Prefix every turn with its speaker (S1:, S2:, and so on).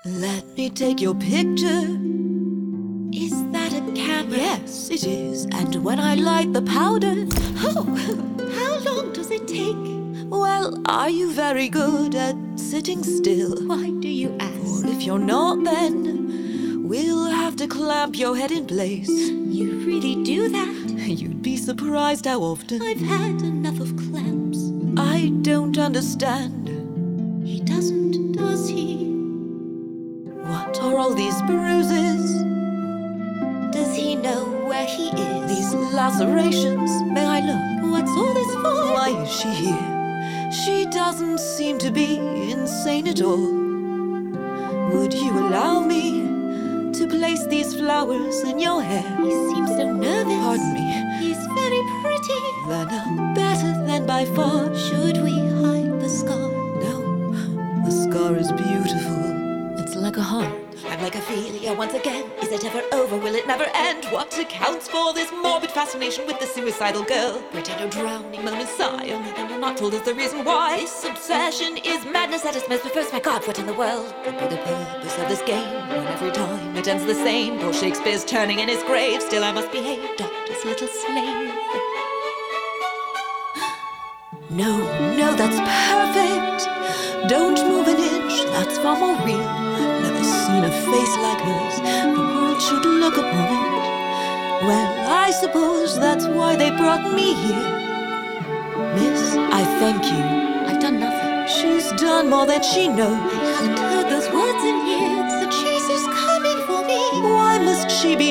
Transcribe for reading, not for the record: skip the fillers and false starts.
S1: Let me take your picture.
S2: Is that a camera?
S1: Yes, it is. And when I light the powder...
S2: Oh, how long does it take?
S1: Well, are you very good at sitting still?
S2: Why do you ask?
S1: Or if you're not, then we'll have to clamp your head in place.
S2: You really do that?
S1: You'd be surprised how often.
S2: I've had enough of clamps.
S1: I don't understand.
S2: He doesn't, does he?
S1: What are all these bruises?
S2: Does he know where he is?
S1: These lacerations, may I look?
S2: What's all this for?
S1: Why is she here? She doesn't seem to be insane at all. Would you allow me to place these flowers in your hair?
S2: He seems so nervous.
S1: Pardon me.
S2: He's very pretty.
S1: Then I'm better than by far.
S2: Should we hide the scar?
S1: No, the scar is beautiful. It's like a heart.
S2: I'm like Ophelia once again. Is it ever over? Will it never end? What accounts for this morbid fascination with the suicidal girl? Pretend you're drowning, moan and sigh, only then you're not told is the reason why. This obsession is madness at its most. But first, my God, what in the world could be the purpose of this game? When every time it ends the same, poor Shakespeare's turning in his grave. Still I must behave, doctor's little slave.
S1: No, that's perfect. Don't move an inch, that's far more real. Never seen a face like hers. The world should look upon it. Well, I suppose that's why they brought me here. Miss, I thank you.
S2: I've done nothing.
S1: She's done more than she knows.
S2: I haven't heard those words in years. The chase is coming for me.
S1: Why must she be